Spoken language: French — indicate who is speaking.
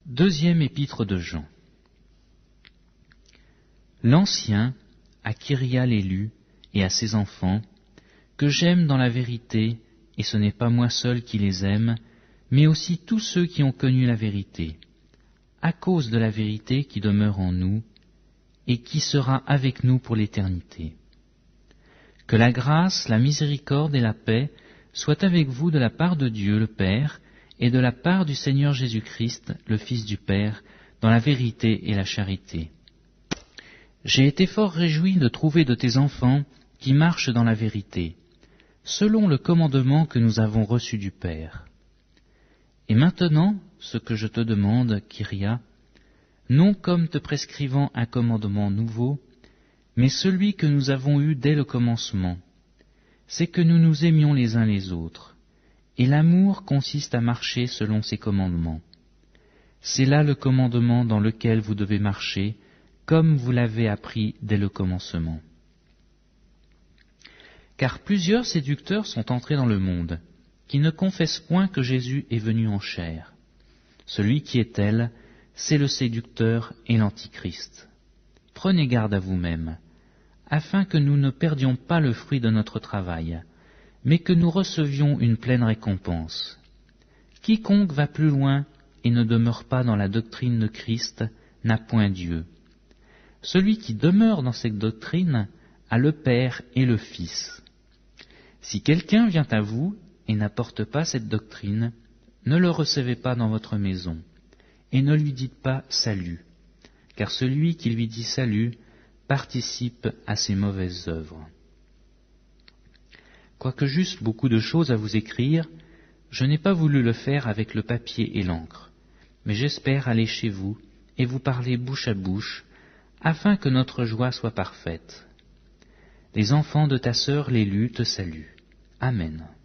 Speaker 1: Deuxième épître de Jean. L'Ancien, à Kyria l'élu et à ses enfants, que j'aime dans la vérité, et ce n'est pas moi seul qui les aime, mais aussi tous ceux qui ont connu la vérité, à cause de la vérité qui demeure en nous, et qui sera avec nous pour l'éternité. Que la grâce, la miséricorde et la paix soient avec vous de la part de Dieu le Père, et de la part du Seigneur Jésus-Christ, le Fils du Père, dans la vérité et la charité. J'ai été fort réjoui de trouver de tes enfants qui marchent dans la vérité, selon le commandement que nous avons reçu du Père. Et maintenant, ce que je te demande, Kyria, non comme te prescrivant un commandement nouveau, mais celui que nous avons eu dès le commencement, c'est que nous nous aimions les uns les autres. Et l'amour consiste à marcher selon ses commandements. C'est là le commandement dans lequel vous devez marcher, comme vous l'avez appris dès le commencement. Car plusieurs séducteurs sont entrés dans le monde, qui ne confessent point que Jésus est venu en chair. Celui qui est tel, c'est le séducteur et l'antichrist. Prenez garde à vous-même, afin que nous ne perdions pas le fruit de notre travail, mais que nous recevions une pleine récompense. Quiconque va plus loin et ne demeure pas dans la doctrine de Christ n'a point Dieu. Celui qui demeure dans cette doctrine a le Père et le Fils. Si quelqu'un vient à vous et n'apporte pas cette doctrine, ne le recevez pas dans votre maison, et ne lui dites pas salut, car celui qui lui dit salut participe à ses mauvaises œuvres. Quoique j'eusse beaucoup de choses à vous écrire, je n'ai pas voulu le faire avec le papier et l'encre, mais j'espère aller chez vous et vous parler bouche à bouche, afin que notre joie soit parfaite. Les enfants de ta sœur l'élue te saluent. Amen.